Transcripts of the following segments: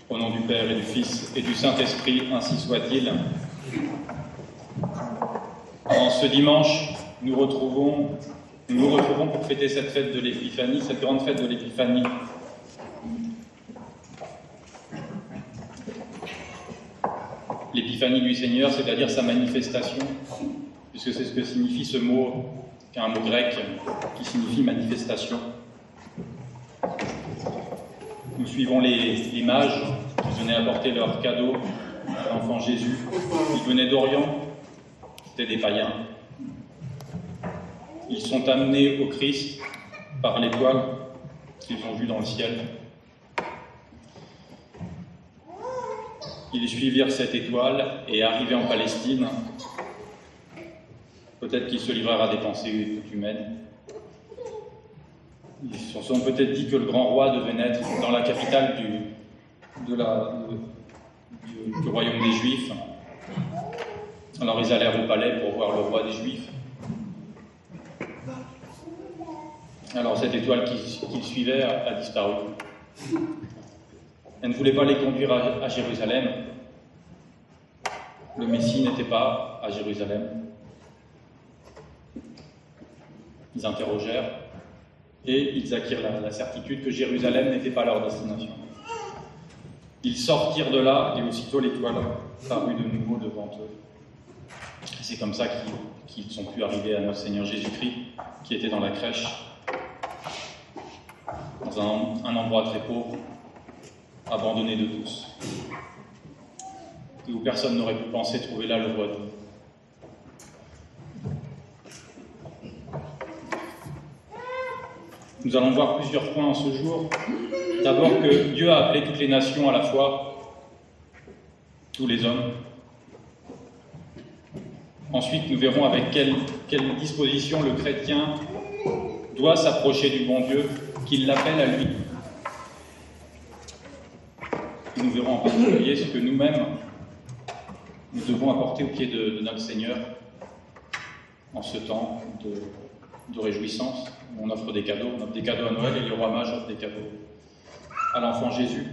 Au nom du Père et du Fils et du Saint-Esprit, ainsi soit-il. En ce dimanche, nous nous retrouvons pour fêter cette fête de l'Épiphanie, cette grande fête de l'Épiphanie. L'épiphanie du Seigneur, c'est-à-dire sa manifestation, puisque c'est ce que signifie ce mot, qui est un mot grec qui signifie manifestation. Nous suivons les mages qui venaient apporter leurs cadeaux à l'enfant Jésus. Ils venaient d'Orient, c'était des païens. Ils sont amenés au Christ par l'étoile qu'ils ont vue dans le ciel. Ils suivirent cette étoile et arrivés en Palestine, peut-être qu'ils se livrèrent à des pensées humaines. Ils se sont peut-être dit que le grand roi devait naître dans la capitale du royaume des Juifs. Alors ils allèrent au palais pour voir le roi des Juifs. Alors cette étoile qu'ils suivaient a disparu. Elle ne voulait pas les conduire à Jérusalem. Le Messie n'était pas à Jérusalem. Ils interrogèrent et ils acquirent la certitude que Jérusalem n'était pas leur destination. Ils sortirent de là et aussitôt l'étoile parut de nouveau devant eux. C'est comme ça qu'ils sont pu arriver à notre Seigneur Jésus-Christ, qui était dans la crèche, dans un endroit très pauvre, abandonné de tous, et où personne n'aurait pu penser trouver là le roi de vie. Nous allons voir plusieurs points en ce jour. D'abord que Dieu a appelé toutes les nations à la fois, tous les hommes. Ensuite, nous verrons avec quelle disposition le chrétien doit s'approcher du bon Dieu, qu'il l'appelle à lui. Et nous verrons en particulier ce que nous-mêmes, nous devons apporter au pied de notre Seigneur en ce temps de réjouissance. On offre des cadeaux à Noël et le roi mage offre des cadeaux à l'enfant Jésus.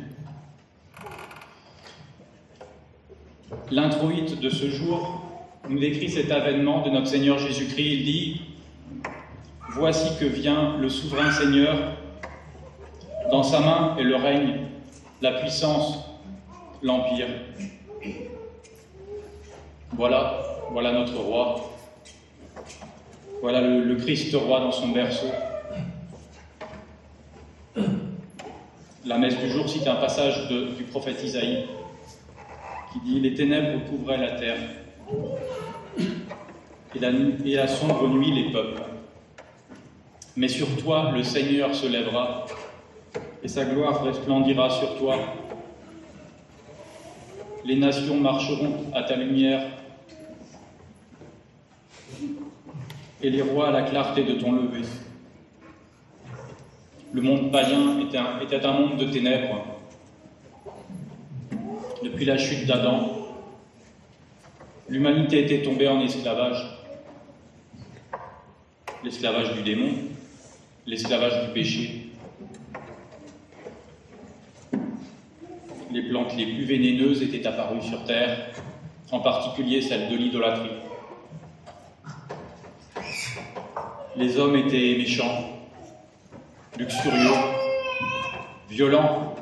L'introïte de ce jour nous décrit cet avènement de notre Seigneur Jésus-Christ. Il dit « Voici que vient le souverain Seigneur, dans sa main est le règne, la puissance, l'empire. Voilà notre roi. Voilà le Christ roi dans son berceau. » La messe du jour cite un passage du prophète Isaïe qui dit « Les ténèbres couvraient la terre, et la sombre nuit les peuples. Mais sur toi, le Seigneur se lèvera, et sa gloire resplendira sur toi. Les nations marcheront à ta lumière, et les rois à la clarté de ton lever. » Le monde païen était un monde de ténèbres. Depuis la chute d'Adam, l'humanité était tombée en esclavage. L'esclavage du démon, l'esclavage du péché. Les plantes les plus vénéneuses étaient apparues sur terre, en particulier celle de l'idolâtrie. Les hommes étaient méchants, luxurieux, violents.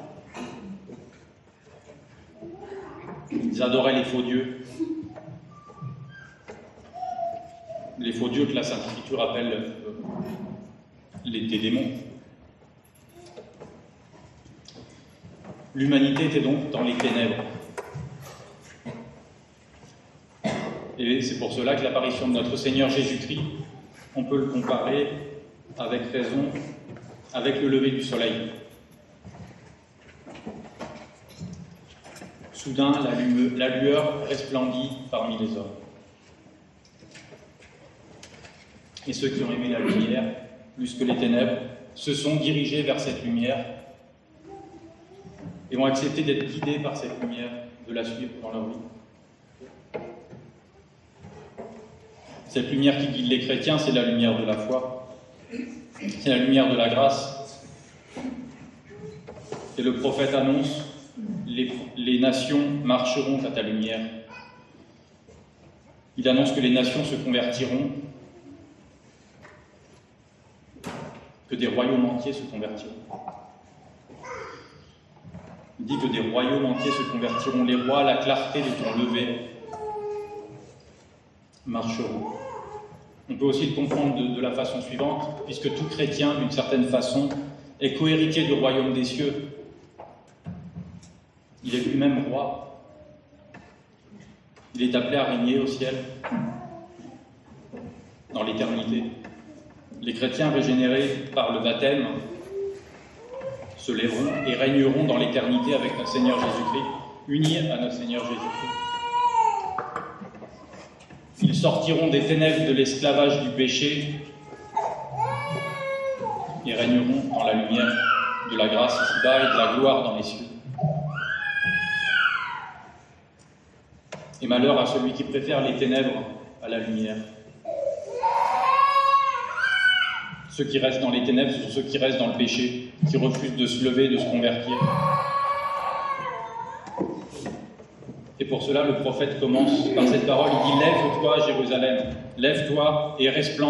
Ils adoraient les faux dieux. Les faux dieux que la Sainte Écriture appelle des démons. L'humanité était donc dans les ténèbres. Et c'est pour cela que l'apparition de notre Seigneur Jésus-Christ, on peut le comparer avec raison avec le lever du soleil. Soudain, la lueur resplendit parmi les hommes. Et ceux qui ont aimé la lumière, plus que les ténèbres, se sont dirigés vers cette lumière et ont accepté d'être guidés par cette lumière, de la suivre dans leur vie. Cette lumière qui guide les chrétiens, c'est la lumière de la foi, c'est la lumière de la grâce. Et le prophète annonce les nations marcheront à ta lumière. Il annonce que les nations se convertiront, que des royaumes entiers se convertiront. Il dit que des royaumes entiers se convertiront. Les rois, à la clarté de ton lever, marcheront. On peut aussi le comprendre de la façon suivante, puisque tout chrétien, d'une certaine façon, est cohéritier du royaume des cieux. Il est lui-même roi. Il est appelé à régner au ciel, dans l'éternité. Les chrétiens régénérés par le baptême se lèveront et régneront dans l'éternité avec notre Seigneur Jésus-Christ, unis à notre Seigneur Jésus-Christ. Ils sortiront des ténèbres de l'esclavage du péché et régneront dans la lumière de la grâce ici-bas et de la gloire dans les cieux. Et malheur à celui qui préfère les ténèbres à la lumière. Ceux qui restent dans les ténèbres sont ceux qui restent dans le péché, qui refusent de se lever, de se convertir. Et pour cela, le prophète commence par cette parole, il dit « Lève-toi, Jérusalem, lève-toi et resplendis ».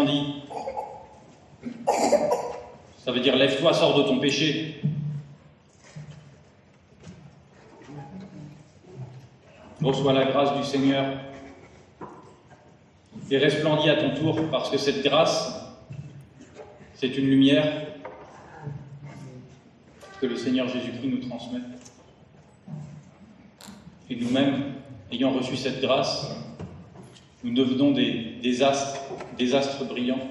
Ça veut dire « Lève-toi, sors de ton péché ». Reçois la grâce du Seigneur et resplendis à ton tour, parce que cette grâce, c'est une lumière que le Seigneur Jésus-Christ nous transmet. Et nous-mêmes, ayant reçu cette grâce, nous devenons des astres brillants,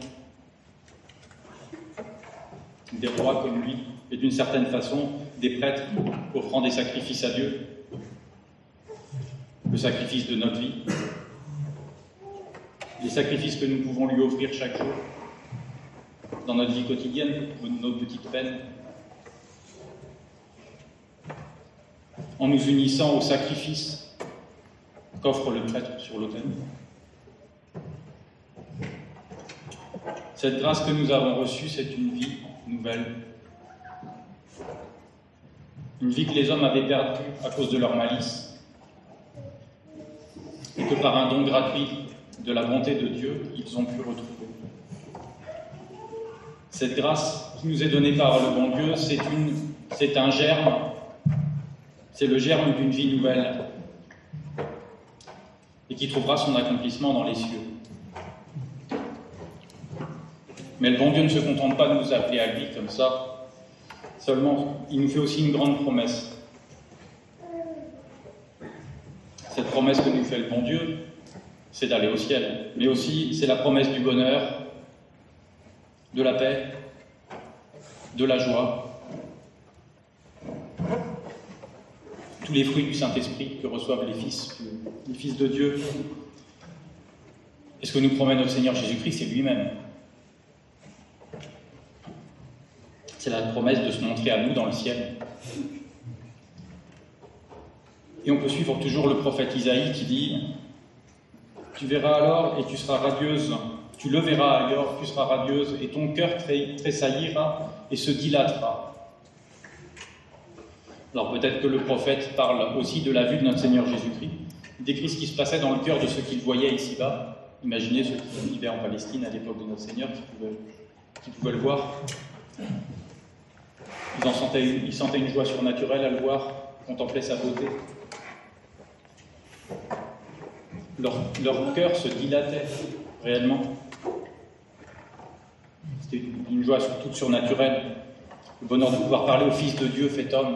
des rois comme lui, et d'une certaine façon, des prêtres offrant des sacrifices à Dieu, le sacrifice de notre vie, les sacrifices que nous pouvons lui offrir chaque jour, dans notre vie quotidienne, nos petites peines, en nous unissant au sacrifice qu'offre le prêtre sur l'autel. Cette grâce que nous avons reçue, c'est une vie nouvelle. Une vie que les hommes avaient perdue à cause de leur malice, et que par un don gratuit de la bonté de Dieu, ils ont pu retrouver. Cette grâce qui nous est donnée par le bon Dieu, c'est un germe, c'est le germe d'une vie nouvelle et qui trouvera son accomplissement dans les cieux. Mais le bon Dieu ne se contente pas de nous appeler à lui comme ça, seulement il nous fait aussi une grande promesse. Cette promesse que nous fait le bon Dieu, c'est d'aller au ciel, mais aussi c'est la promesse du bonheur, de la paix, de la joie, tous les fruits du Saint-Esprit que reçoivent les fils de Dieu. Et ce que nous promet notre Seigneur Jésus-Christ, c'est lui-même. C'est la promesse de se montrer à nous dans le ciel. Et on peut suivre toujours le prophète Isaïe qui dit « Tu verras alors et tu seras radieuse. Tu le verras alors, tu seras radieuse, et ton cœur tressaillira et se dilatera. » Alors peut-être que le prophète parle aussi de la vue de notre Seigneur Jésus-Christ. Il décrit ce qui se passait dans le cœur de ceux qu'il voyait ici-bas. Imaginez ceux qui vivaient en Palestine à l'époque de notre Seigneur, qui pouvaient le voir. Ils sentaient une joie surnaturelle à le voir, contemplaient sa beauté. Leur cœur se dilatait réellement. C'était une joie toute surnaturelle. Le bonheur de pouvoir parler au Fils de Dieu fait homme.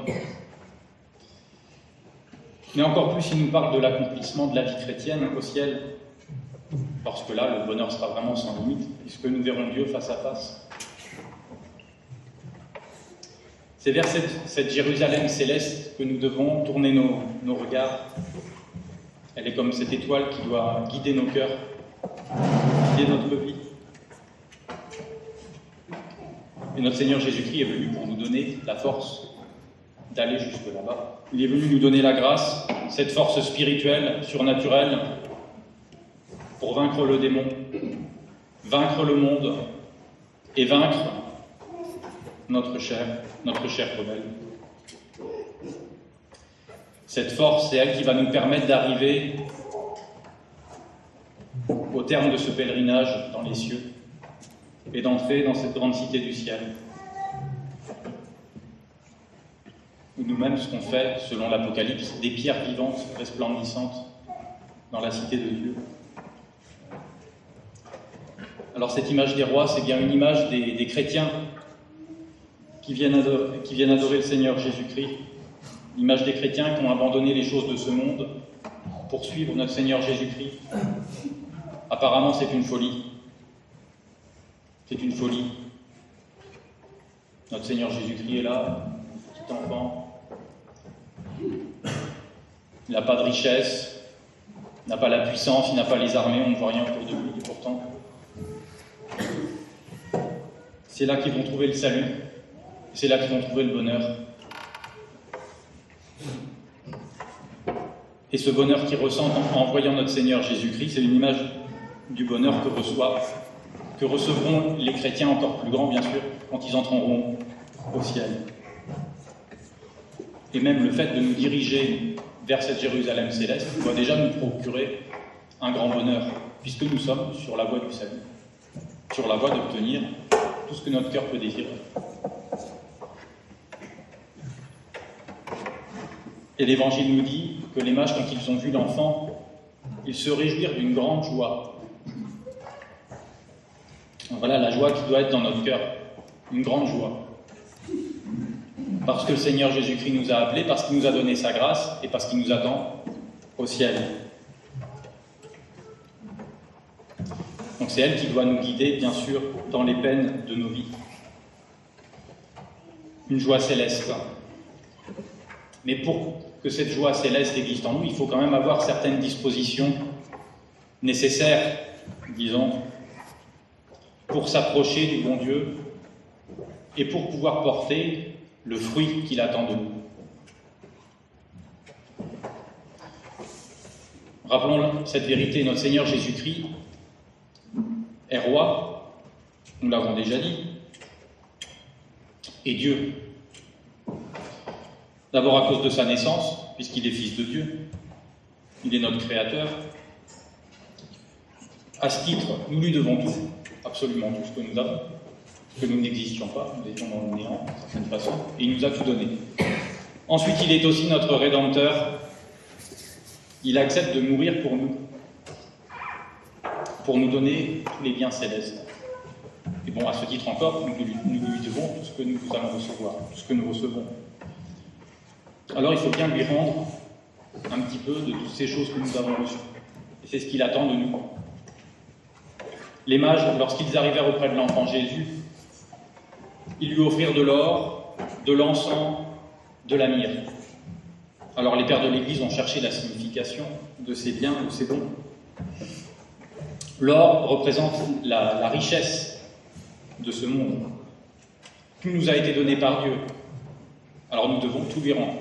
Mais encore plus, il nous parle de l'accomplissement de la vie chrétienne au ciel, parce que là, le bonheur sera vraiment sans limite, puisque nous verrons Dieu face à face. C'est vers cette Jérusalem céleste que nous devons tourner nos regards. Elle est comme cette étoile qui doit guider nos cœurs, guider notre vie. Et notre Seigneur Jésus-Christ est venu pour nous donner la force d'aller jusque là-bas. Il est venu nous donner la grâce, cette force spirituelle, surnaturelle, pour vaincre le démon, vaincre le monde et vaincre notre chair rebelle. Cette force, c'est elle qui va nous permettre d'arriver au terme de ce pèlerinage dans les cieux et d'entrer dans cette grande cité du ciel. Où nous-mêmes serons faits, selon l'Apocalypse, des pierres vivantes, resplendissantes dans la cité de Dieu. Alors cette image des rois, c'est bien une image des chrétiens qui viennent adorer le Seigneur Jésus-Christ. L'image des chrétiens qui ont abandonné les choses de ce monde pour suivre notre Seigneur Jésus-Christ. Apparemment, c'est une folie. C'est une folie. Notre Seigneur Jésus-Christ est là, petit enfant. Il n'a pas de richesse, il n'a pas la puissance, il n'a pas les armées, on ne voit rien autour de lui, et pourtant. C'est là qu'ils vont trouver le salut, c'est là qu'ils vont trouver le bonheur. Et ce bonheur qu'ils ressentent en voyant notre Seigneur Jésus-Christ, c'est une image du bonheur que recevront les chrétiens encore plus grands, bien sûr, quand ils entreront au ciel. Et même le fait de nous diriger vers cette Jérusalem céleste doit déjà nous procurer un grand bonheur, puisque nous sommes sur la voie du salut, sur la voie d'obtenir tout ce que notre cœur peut désirer. Et l'Évangile nous dit que les mages, quand ils ont vu l'enfant, ils se réjouirent d'une grande joie. Voilà la joie qui doit être dans notre cœur, une grande joie. Parce que le Seigneur Jésus-Christ nous a appelés, parce qu'il nous a donné sa grâce et parce qu'il nous attend au ciel. Donc c'est elle qui doit nous guider, bien sûr, dans les peines de nos vies. Une joie céleste. Mais pour que cette joie céleste existe en nous, il faut quand même avoir certaines dispositions nécessaires, disons, pour s'approcher du bon Dieu et pour pouvoir porter le fruit qu'il attend de nous. Rappelons cette vérité, notre Seigneur Jésus-Christ est roi, nous l'avons déjà dit, et Dieu. D'abord à cause de sa naissance, puisqu'il est fils de Dieu, il est notre créateur. À ce titre, nous lui devons tout, absolument tout ce que nous avons, que nous n'existions pas, nous étions dans le néant, d'une certaine façon, et il nous a tout donné. Ensuite, il est aussi notre Rédempteur. Il accepte de mourir pour nous donner tous les biens célestes. Et bon, à ce titre encore, nous lui devons tout ce que nous allons recevoir, tout ce que nous recevons. Alors il faut bien lui rendre un petit peu de toutes ces choses que nous avons reçues. Et c'est ce qu'il attend de nous. Les mages, lorsqu'ils arrivèrent auprès de l'enfant Jésus, ils lui offrirent de l'or, de l'encens, de la myrrhe. Alors les pères de l'Église ont cherché la signification de ces biens, de ces dons. L'or représente la richesse de ce monde. Tout nous a été donné par Dieu. Alors nous devons tout lui rendre.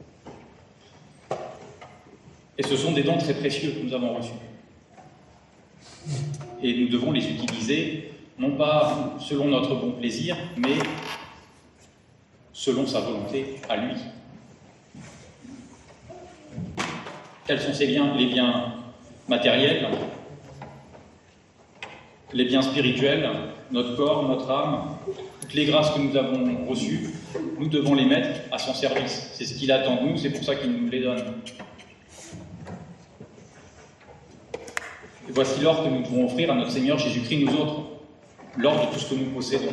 Et ce sont des dons très précieux que nous avons reçus. Et nous devons les utiliser, non pas selon notre bon plaisir, mais selon sa volonté à lui. Quels sont ces biens? Les biens matériels, les biens spirituels, notre corps, notre âme, toutes les grâces que nous avons reçues, nous devons les mettre à son service. C'est ce qu'il attend de nous, c'est pour ça qu'il nous les donne. Et voici l'or que nous devons offrir à notre Seigneur Jésus-Christ, nous autres, l'or de tout ce que nous possédons.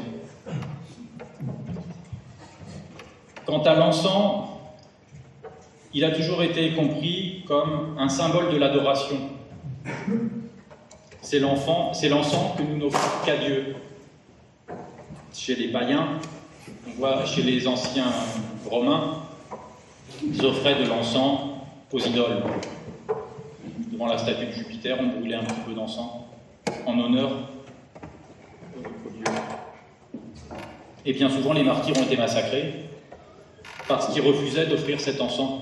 Quant à l'encens, il a toujours été compris comme un symbole de l'adoration. C'est l'encens que nous n'offrons qu'à Dieu. Chez les païens, on voit chez les anciens Romains, ils offraient de l'encens aux idoles. Devant la statue de Jupiter, on brûlait un petit peu d'encens en honneur au Dieu. Et bien souvent, les martyrs ont été massacrés parce qu'ils refusaient d'offrir cet encens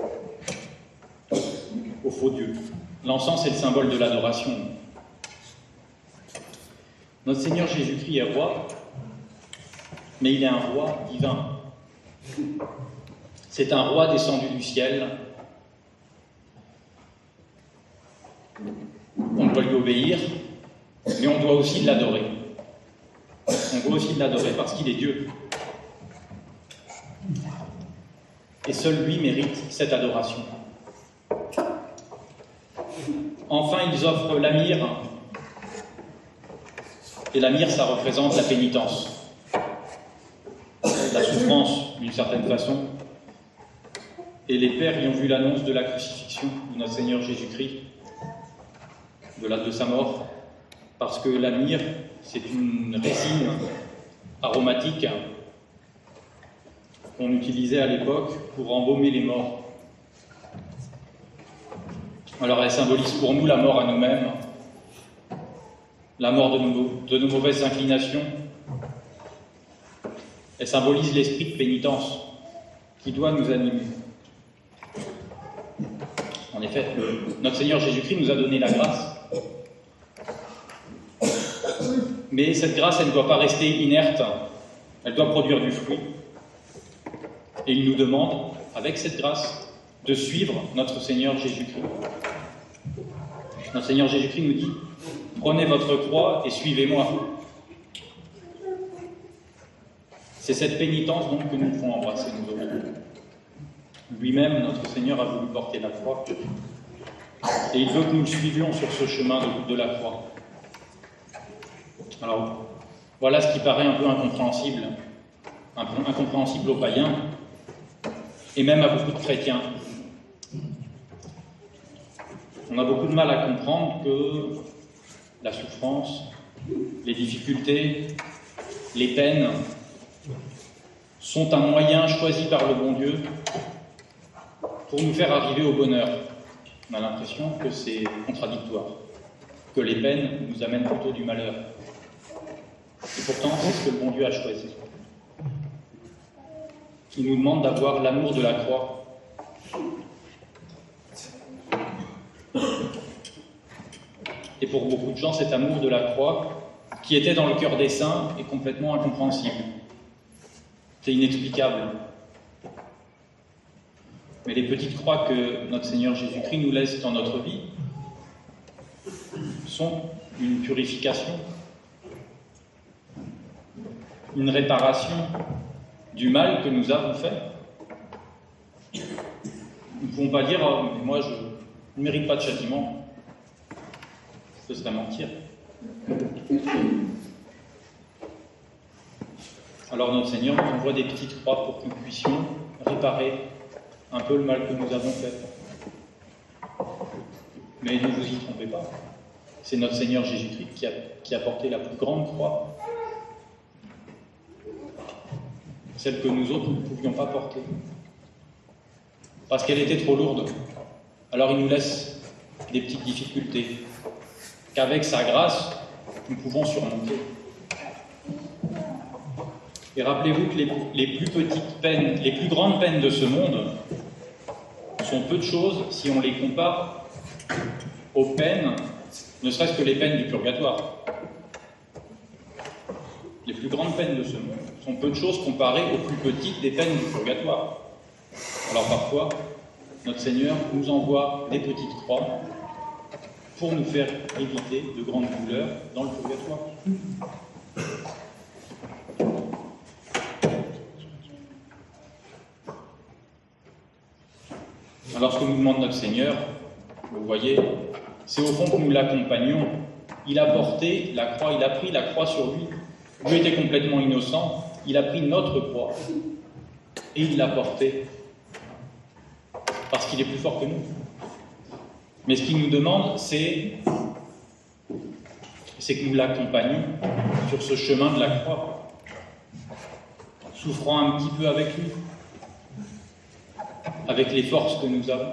au faux Dieu. L'encens, c'est le symbole de l'adoration. Notre Seigneur Jésus-Christ est roi, mais il est un roi divin. C'est un roi descendu du ciel On doit lui obéir, mais on doit aussi l'adorer. On doit aussi l'adorer parce qu'il est Dieu. Et seul lui mérite cette adoration. Enfin, ils offrent la myrrhe. Et la myrrhe, ça représente la pénitence, la souffrance, d'une certaine façon. Et les pères y ont vu l'annonce de la crucifixion de notre Seigneur Jésus-Christ, de sa mort, parce que la myrrhe, c'est une résine aromatique qu'on utilisait à l'époque pour embaumer les morts. Alors elle symbolise pour nous la mort à nous-mêmes, la mort de nos mauvaises inclinations. Elle symbolise l'esprit de pénitence qui doit nous animer. En effet, notre Seigneur Jésus-Christ nous a donné la grâce. Mais cette grâce, elle ne doit pas rester inerte, elle doit produire du fruit. Et il nous demande, avec cette grâce, de suivre notre Seigneur Jésus-Christ. Notre Seigneur Jésus-Christ nous dit, prenez votre croix et suivez-moi. C'est cette pénitence donc que nous devons embrasser, nous autres. Lui-même, notre Seigneur, a voulu porter la croix. Et il veut que nous le suivions sur ce chemin de la croix. Alors, voilà ce qui paraît un peu incompréhensible aux païens, et même à beaucoup de chrétiens. On a beaucoup de mal à comprendre que la souffrance, les difficultés, les peines sont un moyen choisi par le bon Dieu pour nous faire arriver au bonheur. On a l'impression que c'est contradictoire, que les peines nous amènent plutôt du malheur. Et pourtant, c'est ce que le bon Dieu a choisi. Il nous demande d'avoir l'amour de la croix. Et pour beaucoup de gens, cet amour de la croix, qui était dans le cœur des saints, est complètement incompréhensible. C'est inexplicable. Mais les petites croix que notre Seigneur Jésus-Christ nous laisse dans notre vie sont une purification, une réparation du mal que nous avons fait. Nous ne pouvons pas dire « mais moi, je ne mérite pas de châtiment ». Ce serait mentir. Alors notre Seigneur nous envoie des petites croix pour que nous puissions réparer un peu le mal que nous avons fait. Mais ne vous y trompez pas. C'est notre Seigneur Jésus-Christ qui a porté la plus grande croix. Celle que nous autres, nous ne pouvions pas porter. Parce qu'elle était trop lourde. Alors il nous laisse des petites difficultés qu'avec sa grâce, nous pouvons surmonter. Et rappelez-vous que les plus petites peines, les plus grandes peines de ce monde sont peu de choses si on les compare aux peines, ne serait-ce que les peines du purgatoire. Les plus grandes peines de ce monde sont peu de choses comparées aux plus petites des peines du purgatoire. Alors parfois, notre Seigneur nous envoie des petites croix pour nous faire éviter de grandes douleurs dans le purgatoire. Alors ce que nous demande notre Seigneur, vous voyez, c'est au fond que nous l'accompagnions. Il a porté la croix, il a pris la croix sur lui. Lui était complètement innocent, il a pris notre croix et il l'a portée parce qu'il est plus fort que nous. Mais ce qu'il nous demande, c'est que nous l'accompagnions sur ce chemin de la croix, souffrant un petit peu avec lui, avec les forces que nous avons.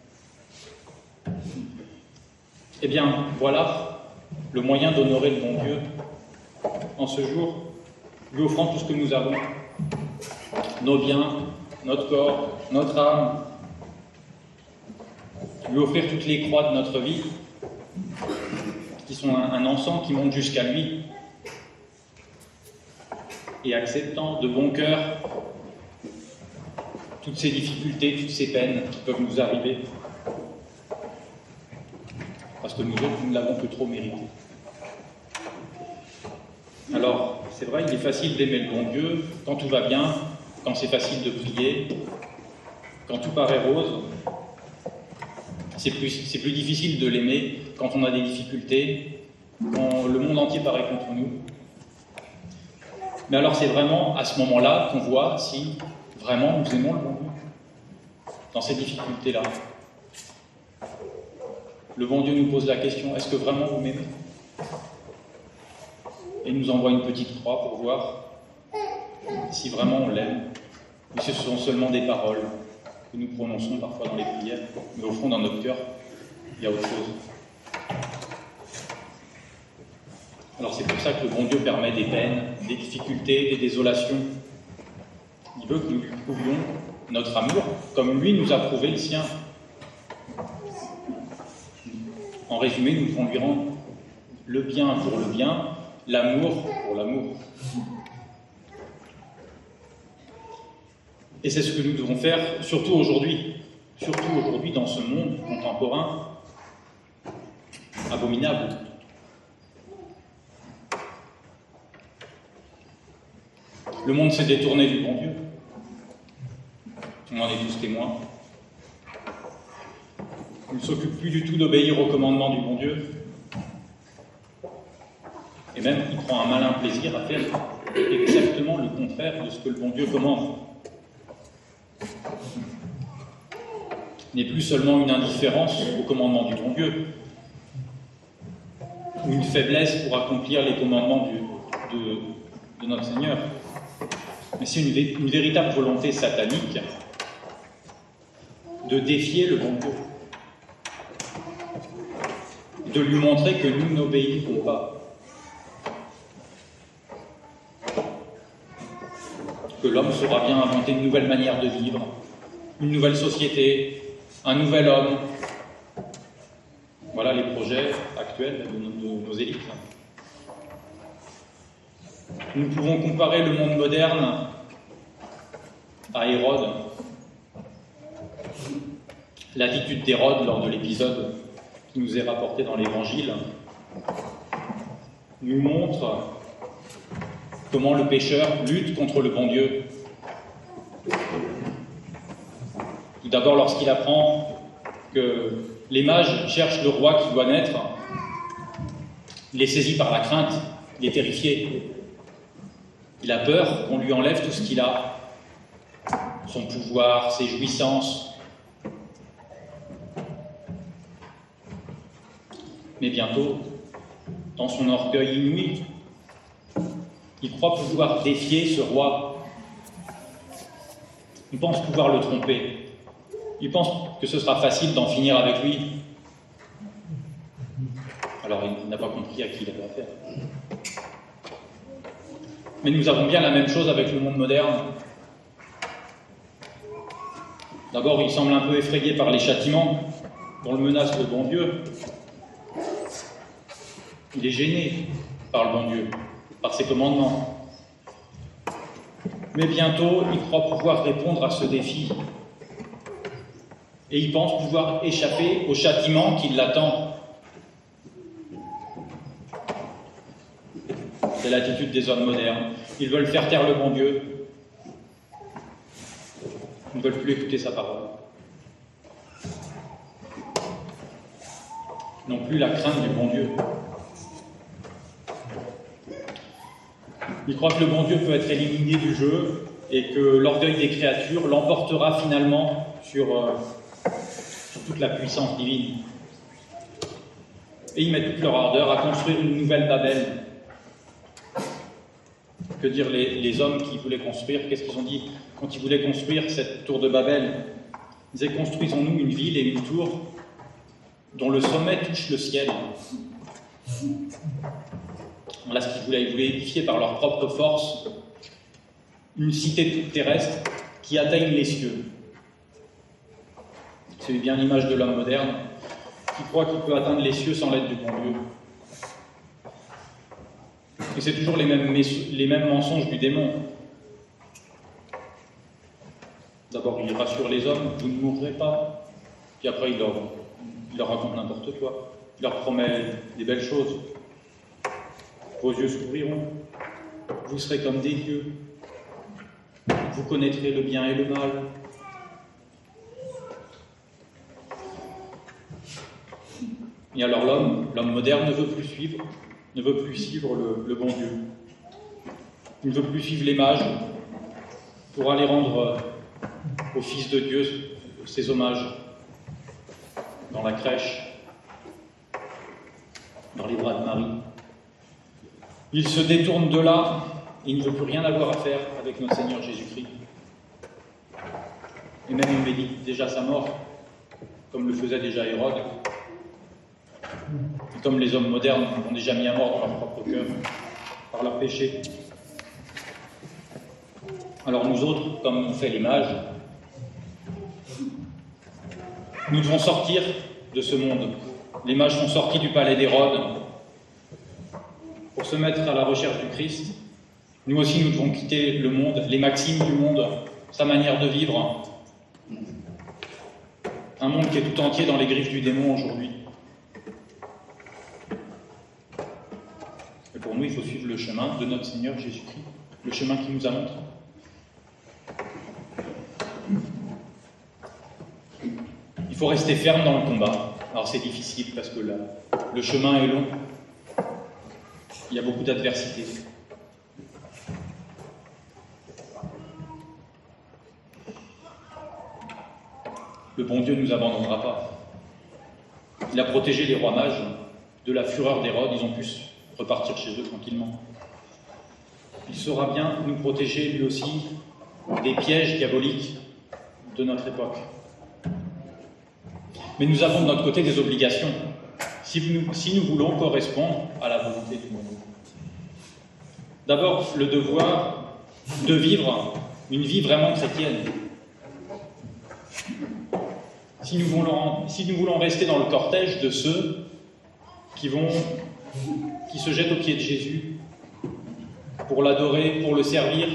Eh bien, voilà le moyen d'honorer le bon Dieu en ce jour, lui offrant tout ce que nous avons, nos biens, notre corps, notre âme, lui offrir toutes les croix de notre vie, qui sont un encens qui monte jusqu'à lui, et acceptant de bon cœur toutes ces difficultés, toutes ces peines qui peuvent nous arriver. parce que nous autres, nous ne l'avons que trop mérité. Alors, c'est vrai, il est facile d'aimer le bon Dieu quand tout va bien, quand c'est facile de prier, quand tout paraît rose. C'est plus difficile de l'aimer quand on a des difficultés, quand le monde entier paraît contre nous. Mais alors c'est vraiment à ce moment-là qu'on voit si vraiment nous aimons le bon Dieu, dans ces difficultés-là. Le bon Dieu nous pose la question, est-ce que vraiment vous m'aimez? Et il nous envoie une petite croix pour voir si vraiment on l'aime, ou si ce sont seulement des paroles que nous prononçons parfois dans les prières, mais au fond, dans notre cœur, il y a autre chose. Alors c'est pour ça que le bon Dieu permet des peines, des difficultés, des désolations. Il veut que nous lui prouvions notre amour, comme lui nous a prouvé le sien. En résumé, nous devons lui rendre le bien pour le bien, l'amour pour l'amour. Et c'est ce que nous devons faire, surtout aujourd'hui dans ce monde contemporain abominable. Le monde s'est détourné du bon Dieu. On en est tous témoins. Il ne s'occupe plus du tout d'obéir au commandement du bon Dieu. Et même, il prend un malin plaisir à faire exactement le contraire de ce que le bon Dieu commande. Il n'est plus seulement une indifférence au commandement du bon Dieu, ou une faiblesse pour accomplir les commandements de notre Seigneur, mais c'est une véritable volonté satanique de défier le bon Dieu, de lui montrer que nous n'obéirons pas, que l'homme saura bien inventer une nouvelle manière de vivre, une nouvelle société, un nouvel homme. Voilà les projets actuels de nos élites. Nous pouvons comparer le monde moderne à Hérode. L'attitude d'Hérode lors de l'épisode qui nous est rapporté dans l'Évangile nous montre comment le pécheur lutte contre le bon Dieu. Tout d'abord, lorsqu'il apprend que les mages cherchent le roi qui doit naître, il est saisi par la crainte, il est terrifié. Il a peur qu'on lui enlève tout ce qu'il a, son pouvoir, ses jouissances. Mais bientôt, dans son orgueil inouï, il croit pouvoir défier ce roi. Il pense pouvoir le tromper. Il pense que ce sera facile d'en finir avec lui. Alors il n'a pas compris à qui il avait affaire. Mais nous avons bien la même chose avec le monde moderne. D'abord, il semble un peu effrayé par les châtiments dont le menace le bon Dieu. Il est gêné par le bon Dieu, par ses commandements. Mais bientôt, il croit pouvoir répondre à ce défi. Et il pense pouvoir échapper au châtiment qui l'attend. C'est l'attitude des hommes modernes. Ils veulent faire taire le bon Dieu. Ils ne veulent plus écouter sa parole. Ils n'ont plus la crainte du bon Dieu. Ils croient que le bon Dieu peut être éliminé du jeu et que l'orgueil des créatures l'emportera finalement sur toute la puissance divine. Et ils mettent toute leur ardeur à construire une nouvelle Babel. Que dire les hommes qui voulaient construire? Qu'est-ce qu'ils ont dit quand ils voulaient construire cette tour de Babel? Ils disaient: construisons-nous une ville et une tour dont le sommet touche le ciel. Voilà ce qu'ils voulaient. Ils voulaient édifier par leur propre force une cité toute terrestre qui atteigne les cieux. C'est bien l'image de l'homme moderne qui croit qu'il peut atteindre les cieux sans l'aide du bon Dieu. Et c'est toujours les mêmes mensonges du démon. D'abord, il rassure les hommes: vous ne mourrez pas. Puis après, il leur raconte n'importe quoi. Il leur promet des belles choses. Vos yeux s'ouvriront, vous serez comme des dieux, vous connaîtrez le bien et le mal. Et alors l'homme moderne ne veut plus suivre le bon Dieu. Il ne veut plus suivre les mages pour aller rendre au Fils de Dieu ses hommages dans la crèche, dans les bras de Marie. Il se détourne de là et il ne veut plus rien avoir à faire avec notre Seigneur Jésus-Christ. Et même il médite déjà sa mort, comme le faisait déjà Hérode, et comme les hommes modernes ont déjà mis à mort dans leur propre cœur, par leur péché. Alors nous autres, comme on fait les mages, nous devons sortir de ce monde. Les mages sont sortis du palais d'Hérode pour se mettre à la recherche du Christ. Nous aussi, nous devons quitter le monde, les maximes du monde, sa manière de vivre. Un monde qui est tout entier dans les griffes du démon aujourd'hui. Et pour nous, il faut suivre le chemin de notre Seigneur Jésus-Christ, le chemin qu'il nous a montré. Il faut rester ferme dans le combat. Alors c'est difficile parce que le chemin est long. Il y a beaucoup d'adversité. Le bon Dieu ne nous abandonnera pas. Il a protégé les rois mages de la fureur d'Hérode. Ils ont pu repartir chez eux tranquillement. Il saura bien nous protéger lui aussi des pièges diaboliques de notre époque. Mais nous avons de notre côté des obligations, si nous voulons correspondre à la volonté du bon Dieu. D'abord, le devoir de vivre une vie vraiment chrétienne. Si nous voulons rester dans le cortège de ceux qui se jettent aux pieds de Jésus pour l'adorer, pour le servir,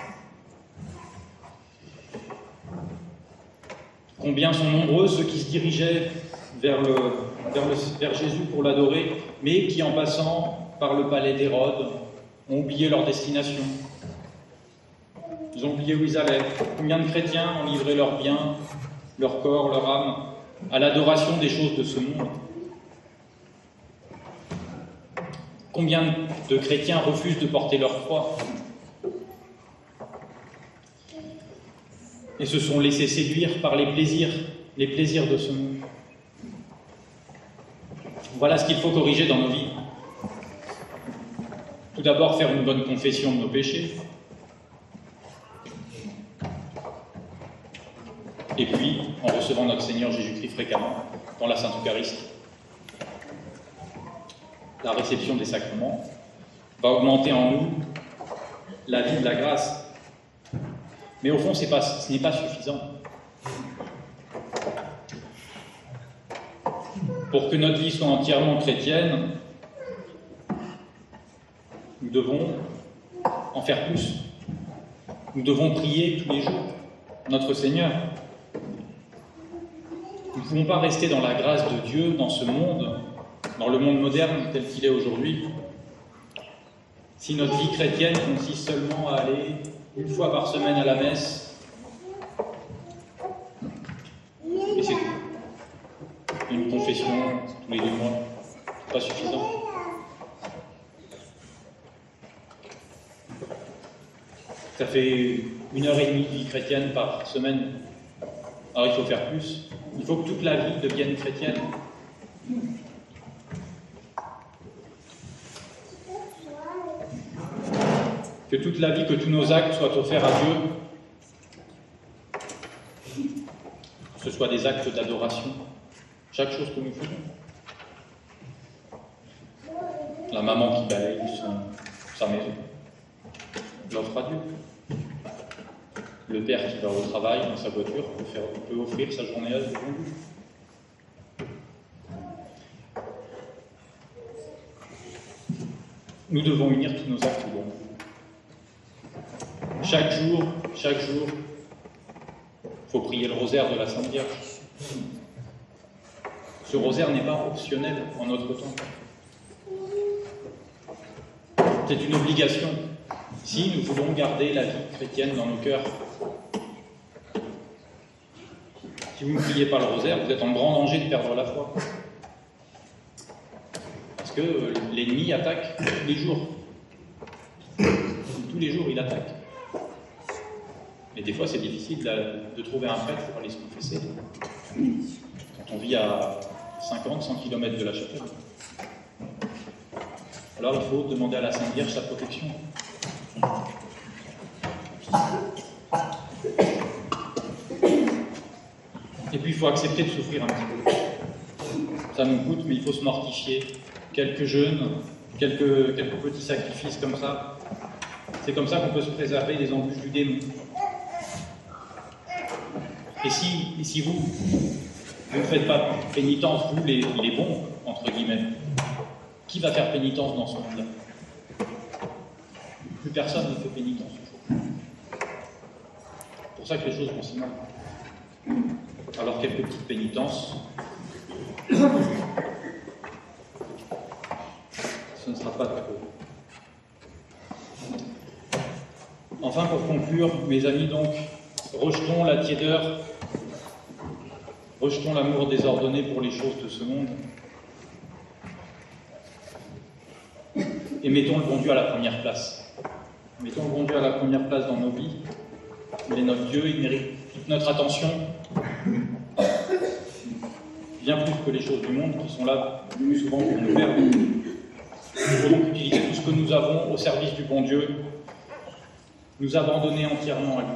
combien sont nombreux ceux qui se dirigeaient vers Jésus pour l'adorer, mais qui, en passant par le palais d'Hérode, ont oublié leur destination. Ils ont oublié où ils allaient. Combien de chrétiens ont livré leurs biens, leur corps, leur âme, à l'adoration des choses de ce monde? Combien de chrétiens refusent de porter leur croix et se sont laissés séduire par les plaisirs de ce monde? Voilà ce qu'il faut corriger dans nos vies. Tout d'abord, faire une bonne confession de nos péchés. Et puis, en recevant notre Seigneur Jésus-Christ fréquemment dans la Sainte Eucharistie. La réception des sacrements va augmenter en nous la vie de la grâce. Mais au fond, ce n'est pas suffisant. Pour que notre vie soit entièrement chrétienne, nous devons en faire plus. Nous devons prier tous les jours notre Seigneur. Nous ne pouvons pas rester dans la grâce de Dieu, dans ce monde, dans le monde moderne tel qu'il est aujourd'hui, si notre vie chrétienne consiste seulement à aller une fois par semaine à la messe, et c'est tout. Une confession tous les 2 mois, pas suffisant. Ça fait 1h30 de vie chrétienne par semaine. Alors il faut faire plus. Il faut que toute la vie devienne chrétienne. Que toute la vie, que tous nos actes soient offerts à Dieu. Que ce soit des actes d'adoration. Chaque chose que nous faisons. La maman qui balaye sa maison, l'offre à Dieu. Le père qui va au travail dans sa voiture peut offrir sa journée à Dieu. Nous devons unir tous nos actes bons. Chaque jour, il faut prier le rosaire de la Sainte Vierge. Ce rosaire n'est pas optionnel en notre temps. C'est une obligation. Si nous voulons garder la vie chrétienne dans nos cœurs. Si vous ne priez pas le rosaire, vous êtes en grand danger de perdre la foi. Parce que l'ennemi attaque tous les jours. Tous les jours, il attaque. Mais des fois, c'est difficile de trouver un prêtre pour aller se confesser. Quand on vit à 50, 100 km de la chapelle. Alors, il faut demander à la Sainte Vierge sa protection. Et puis, il faut accepter de souffrir un petit peu. Ça nous coûte, mais il faut se mortifier. Quelques jeûnes, quelques petits sacrifices comme ça. C'est comme ça qu'on peut se préserver des embûches du démon. Et si vous ne faites pas pénitence, vous les bons, entre guillemets, qui va faire pénitence dans ce monde-là? Plus personne ne fait pénitence. C'est pour ça que les choses vont si mal. Alors quelques petites pénitences, ce ne sera pas trop. Enfin, pour conclure, mes amis, donc, rejetons la tiédeur, rejetons l'amour désordonné pour les choses de ce monde, et mettons le bon Dieu à la première place. Mettons le bon Dieu à la première place dans nos vies. Il est notre Dieu, il mérite toute notre attention, bien plus que les choses du monde qui sont là plus souvent pour nous perdre. Il faut donc utiliser tout ce que nous avons au service du bon Dieu, nous abandonner entièrement à lui.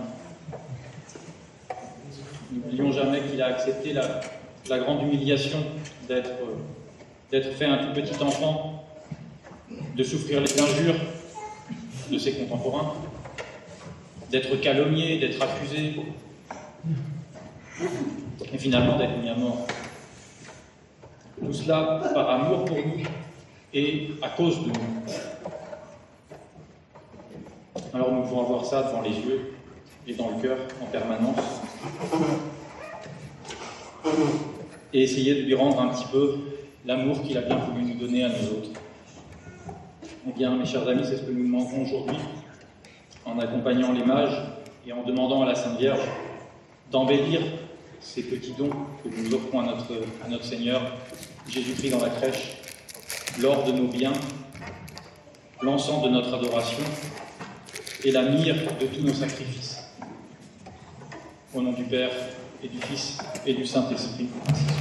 N'oublions jamais qu'il a accepté la grande humiliation d'être fait un tout petit enfant, de souffrir les injures de ses contemporains, d'être calomnié, d'être accusé, et finalement d'être mis à mort. Tout cela par amour pour nous et à cause de nous. Alors nous devons avoir ça devant les yeux et dans le cœur en permanence et essayer de lui rendre un petit peu l'amour qu'il a bien voulu nous donner à nous autres. Eh bien, mes chers amis, c'est ce que nous demandons aujourd'hui en accompagnant les mages et en demandant à la Sainte Vierge d'embellir ces petits dons que nous offrons à notre Seigneur, Jésus-Christ dans la crèche, l'or de nos biens, l'encens de notre adoration et la myrrhe de tous nos sacrifices. Au nom du Père et du Fils et du Saint-Esprit.